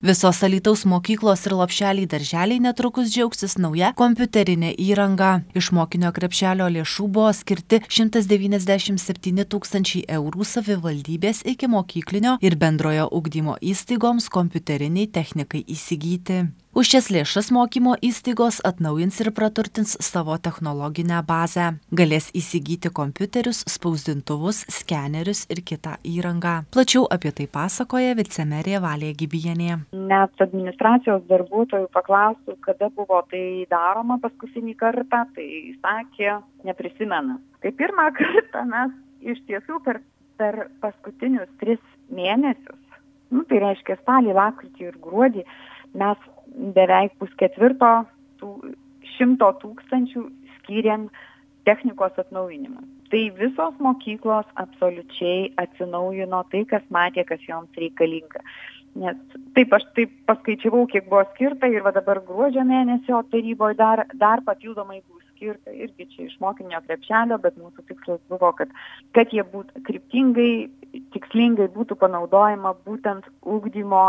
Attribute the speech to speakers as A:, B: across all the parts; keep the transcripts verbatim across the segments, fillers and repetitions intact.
A: Visos Alytaus mokyklos ir lopšeliai darželiai netrukus džiaugsis nauja kompiuterinė įranga. Iš mokinio krepšelio lėšų buvo skirti šimtas devyniasdešimt septyni tūkstančiai eurų savivaldybės ikimokyklinio ir bendrojo ugdymo įstaigoms kompiuteriniai technikai įsigyti. Už šias lėšas mokymo įstaigos atnaujins ir praturtins savo technologinę bazę. Galės įsigyti kompiuterius, spausdintuvus, skenerius ir kitą įrangą. Plačiau apie tai pasakoja vicemerė Valė Gibienė.
B: Net administracijos darbuotojų paklausiau, kada buvo tai daroma paskutinį kartą, tai sakė, neprisimena. Tai pirmą kartą mes iš tiesų per, per paskutinius tris mėnesius, nu, tai reiškia spalį, lapkritį ir gruodį, mes beveik pusketvirto tų šimto tūkstančių skyrėm technikos atnaujinimui. Tai visos mokyklos absoliučiai atsinaujino tai, kas matė, kas joms reikalinga. Nes taip aš taip paskaičiavau, kiek buvo skirta ir va dabar gruodžio mėnesio taryboje dar, dar papildomai bus skirta irgi čia iš mokinio krepšelio, bet mūsų tikslas buvo, kad, kad jie būtų kryptingai, tikslingai būtų panaudojama būtent ugdymo,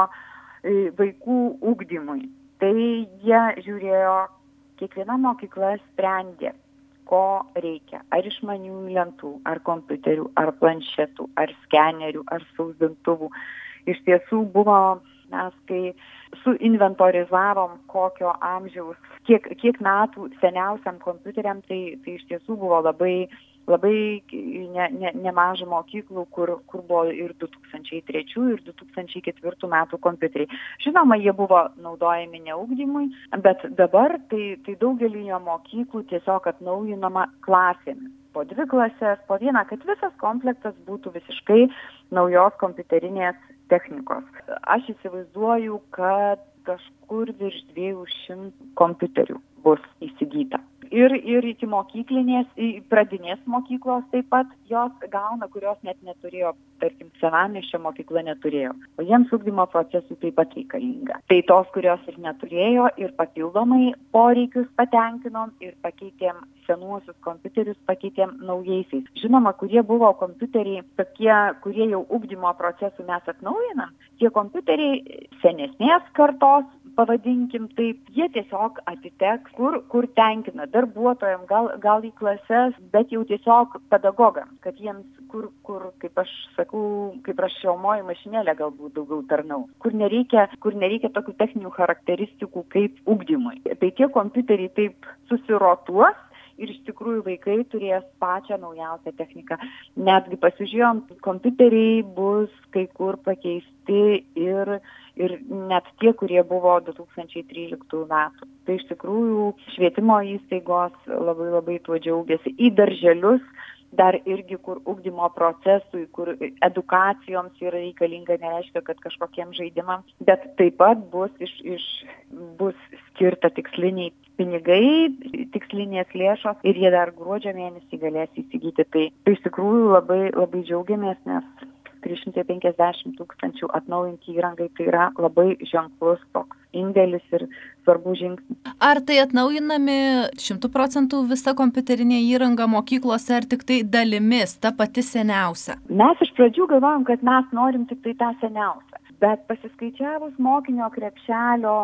B: vaikų ugdymui. Tai jie žiūrėjo, kiekviena mokykla sprendė, ko reikia. Ar išmaniųjų lentų, ar kompiuterių, ar planšetų, ar skenerių, ar spausdintuvų. Iš tiesų buvo, mes kai suinventorizavom kokio amžiaus, kiek, kiek metų seniausiam kompiuteriam, tai, tai iš tiesų buvo labai, labai ne, ne, nemažai mokyklų, kur, kur buvo ir du tūkstančiai trečių ir du tūkstančiai ketvirtų metų kompiuteriai. Žinoma, jie buvo naudojami ne ugdymui, bet dabar tai, tai daugelio mokyklų tiesiog atnaujinama klasėmis. Po dvi klasės, po vieną, kad visas komplektas būtų visiškai naujos kompiuterinės technikos. Aš įsivaizduoju, kad kažkur virš dviejų šimtų kompiuterių bus įsigyta. Ir, ir iki mokyklinės, pradinės mokyklos taip pat jos gauna, kurios net neturėjo, tarkim, senamiesčio mokykla neturėjo. O jiems ugdymo procesų taip pat reikalinga. Tai tos, kurios ir neturėjo, ir papildomai poreikius patenkinom ir pakeitėm senuosius kompiuterius, pakeitėm naujaisiais. Žinoma, kurie buvo kompiuteriai, tokie, kurie jau ugdymo procesų mes atnaujinam, tie kompiuteriai senesnės kartos, pavadinkim taip, jie tiesiog atiteks, kur, kur tenkina darbuotojams, gal, gal į klases, bet jau tiesiog pedagogams, kad jiems, kur, kur kaip aš sakau, kaip rašiomoji mašinėlė galbūt daugiau tarnaus, kur nereikia, kur nereikia tokių techninių charakteristikų kaip ugdymui. Tai tie kompiuteriai taip susirotuos ir iš tikrųjų vaikai turės pačią naujausią techniką. Netgi pasižiūrėjom, kompiuteriai bus kai kur pakeisti ir ir net tie, kurie buvo du tūkstančiai tryliktų metų. Tai iš tikrųjų švietimo įstaigos labai labai tuo džiaugiasi. Į darželius dar irgi, kur ugdymo procesui, kur edukacijoms yra reikalinga, nereiškia, kad kažkokiems žaidimams, bet taip pat bus, iš, iš, bus skirta tiksliniai pinigai, tikslinės lėšos ir jie dar gruodžio mėnesį galės įsigyti. Tai, tai iš tikrųjų labai, labai džiaugiamės, nes trys šimtai penkiasdešimt tūkstančių atnaujinti įrangai, tai yra labai ženklus toks indėlis ir svarbus žingsnis.
A: Ar tai atnaujinami šimtų procentų visa kompiuterinė įranga mokyklose, ar tik tai dalimis, ta pati seniausia?
B: Mes iš pradžių galvojom, kad mes norim tik tai tą seniausią. Bet pasiskaičiavus mokinio krepšelio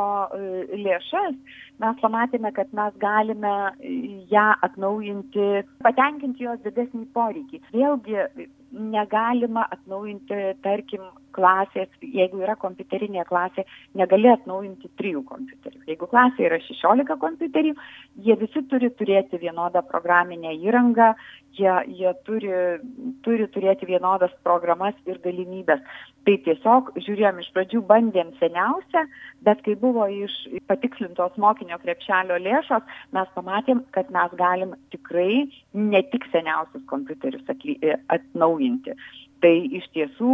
B: lėšas, mes pamatėme, kad mes galime ją atnaujinti, patenkinti jos didesnį poreikį. Vėlgi negalima atnaujinti, tarkim, klasės, jeigu yra kompiuterinė klasė, negali atnaujinti trijų kompiuterių. Jeigu klasė yra šešiolika kompiuterių, jie visi turi turėti vienodą programinę įrangą, jie, jie turi, turi turėti vienodas programas ir galimybės. Tai tiesiog žiūrėjom, iš pradžių bandėm seniausią, bet kai buvo iš patikslintos mokinio krepšelio lėšos, mes pamatėm, kad mes galim tikrai ne tik seniausius kompiuterius atnaujinti. Tai iš tiesų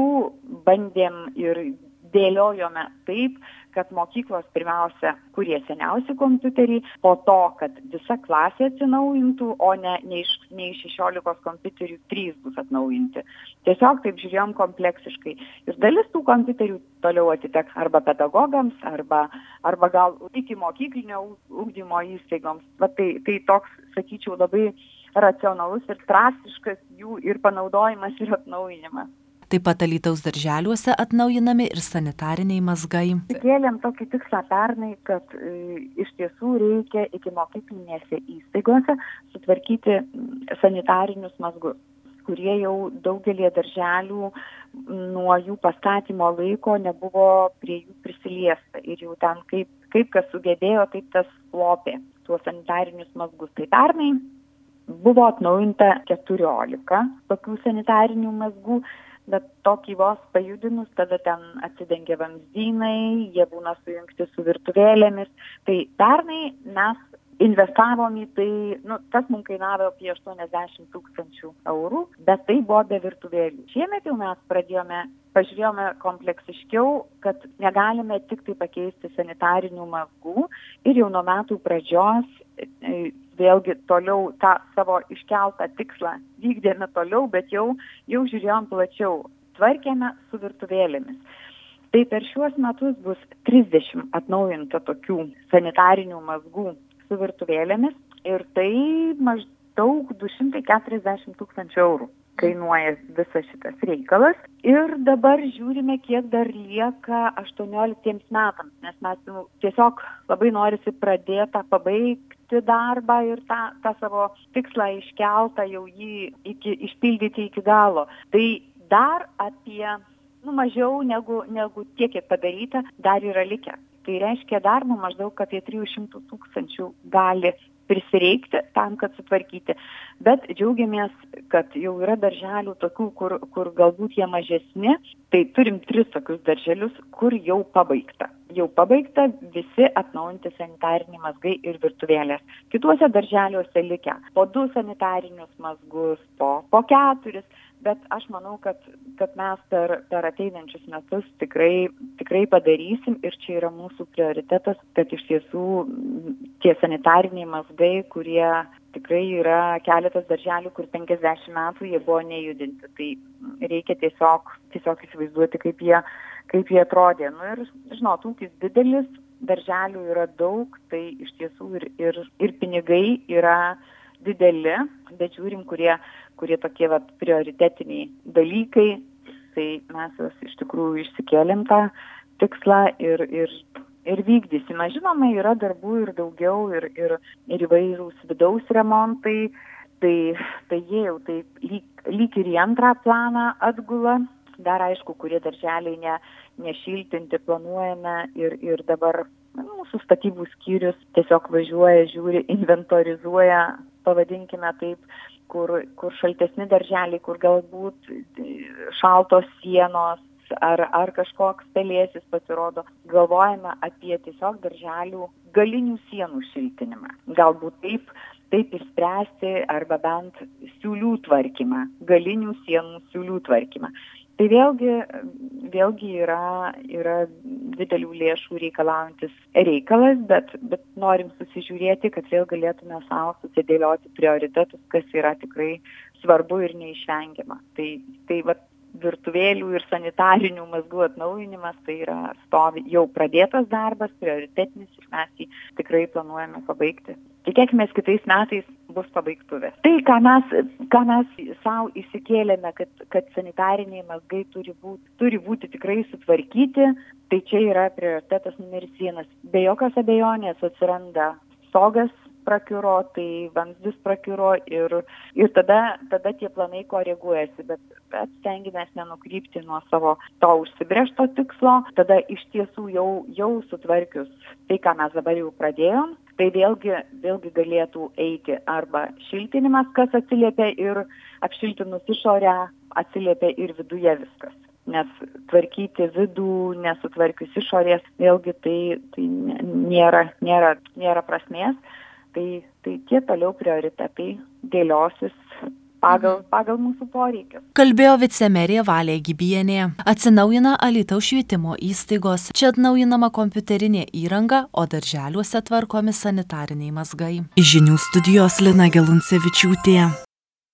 B: bandėm ir dėliojome taip, kad mokyklos pirmiausia, kurie seniausi kompiuteriai, po to, kad visa klasė atsinaujintų, o ne, ne iš, ne iš šešiolikos kompiuterių trys bus atnaujinti. Tiesiog taip žiūrėjom kompleksiškai. Ir dalis tų kompiuterių toliau atiteks arba pedagogams, arba, arba gal iki mokyklinio ugdymo įstaigoms. Va, tai, tai toks, sakyčiau, labai racionalus ir drastiškas jų ir panaudojimas ir atnaujinimas.
A: Taip pat Alytaus darželiuose atnaujinami ir sanitariniai mazgai.
B: Kėlėm tokį tikslą pernai, kad e, iš tiesų reikia ikimokyklinėse įstaigose sutvarkyti sanitarinius mazgus, kurie jau daugelį darželių nuo jų pastatymo laiko nebuvo prie jų prisiliesta ir jau ten kaip, kaip kas sugebėjo, taip tas lopė tuos sanitarinius mazgus. Tai pernai buvo atnaujinta keturiolika tokių sanitarinių mazgų, bet tokį vos pajudinus, tada ten atsidengia vamzdynai, jie būna sujungti su virtuvėlėmis. Tai pernai mes investavom į tai, nu, tas mums kainavo apie aštuoniasdešimt tūkstančių eurų, bet tai buvo be virtuvėlių. Šiemet jau mes pradėjome, pažiūrėjome kompleksiškiau, kad negalime tik tai pakeisti sanitarinių mazgų ir jau nuo metų pradžios vėlgi toliau tą savo iškeltą tikslą vykdėme toliau, bet jau, jau žiūrėjom plačiau, tvarkėme su virtuvėlėmis. Tai per šiuos metus bus trisdešimt atnaujinta tokių sanitarinių mazgų su virtuvėlėmis ir tai maždaug du šimtai keturiasdešimt tūkstančių eurų kainuoja visas šitas reikalas. Ir dabar žiūrime, kiek dar lieka aštuonioliktiems metams, nes mes jau tiesiog labai norisi pradėtą pabaigti darbą ir tą, tą savo tikslą iškeltą jau jį iki, išpildyti iki galo. Tai dar apie, nu, mažiau negu, negu tiek, kiek padaryta, dar yra likę. Tai reiškia dar nu, maždaug apie trijų šimtų tūkstančių gali prisireikti tam, kad sutvarkyti. Bet džiaugiamės, kad jau yra darželių tokių, kur, kur galbūt jie mažesni. Tai turim tris tokius darželius, kur jau pabaigta. Jau pabaigta visi atnaujinti sanitariniai mazgai ir virtuvėlės. Kituose darželiuose likę po du sanitarinius mazgus, po, po keturis. Bet aš manau, kad, kad mes per, per ateinančius metus tikrai, tikrai padarysim ir čia yra mūsų prioritetas, kad iš tiesų tie sanitariniai mazgai, kurie tikrai yra keletas darželių, kur penkiasdešimt metų jie buvo nejudinti. Tai reikia tiesiog, tiesiog įsivaizduoti, kaip jie, kaip jie atrodė. Nu ir, žinot, ūkis didelis, darželių yra daug, tai iš tiesų ir, ir, ir pinigai yra dideli, bet žiūrim, kurie, kurie tokie vat, prioritetiniai dalykai, tai mes juos iš tikrųjų išsikėlėm tą tikslą ir, ir, ir vykdysime. Žinoma, yra darbų ir daugiau, ir, ir, ir įvairūs vidaus remontai, tai, tai jie jau taip lyg, lyg ir į antrą planą atgula. Dar aišku, kurie darželiai ne, nešiltinti planuojame ir, ir dabar mūsų statybų skyrius tiesiog važiuoja, žiūri, inventorizuoja, pavadinkime taip, kur, kur šaltesni darželiai, kur galbūt šaltos sienos ar, ar kažkoks pelėsis pasirodo. Galvojame apie tiesiog darželių galinių sienų šiltinimą. Galbūt taip, taip išspręsti arba bent siūlių tvarkymą, galinių sienų siūlių tvarkymą. Tai vėlgi, vėlgi yra, yra didelių lėšų reikalaujantis reikalas, bet, bet norim susižiūrėti, kad vėl galėtume savo susidėlioti prioritetus, kas yra tikrai svarbu ir neišvengiama. Tai, tai va, virtuvėlių ir sanitarinių mazgų atnaujinimas tai yra stovi jau pradėtas darbas, prioritetinis ir mes jį tikrai planuojame pabaigti. Tikėkime, kitais metais bus pabaigtuvės. Tai, ką mes, ką mes savo įsikėlėme, kad, kad sanitariniai mazgai turi būti, turi būti tikrai sutvarkyti, tai čia yra prioritetas numeris vienas. Be jokios abejonės atsiranda stogas prakiuro, tai vamzdis prakiuro ir, ir tada, tada tie planai koreguojasi, bet, bet stengiamės nenukrypti nuo savo to užsibrėžto tikslo. Tada iš tiesų jau, jau sutvarkius tai, ką mes dabar jau pradėjom, tai vėlgi, vėlgi galėtų eiti arba šiltinimas, kas atsiliepia ir apšiltinus išorę atsiliepia ir viduje viskas. Nes tvarkyti vidų, nesutvarkius išorės, vėlgi tai, tai nėra, nėra, nėra prasmės. Tai, tai tie toliau prioritetai dėliosis pagal, pagal mūsų poreikius.
A: Kalbėjo vicemerė Valė Gybienė. Atsinaujina Alytaus švietimo įstaigos. Čia atnaujinama kompiuterinė įranga, o darželiuose tvarkomi sanitariniai mazgai. Iš žinių studijos Lina Geluncevičiūtė.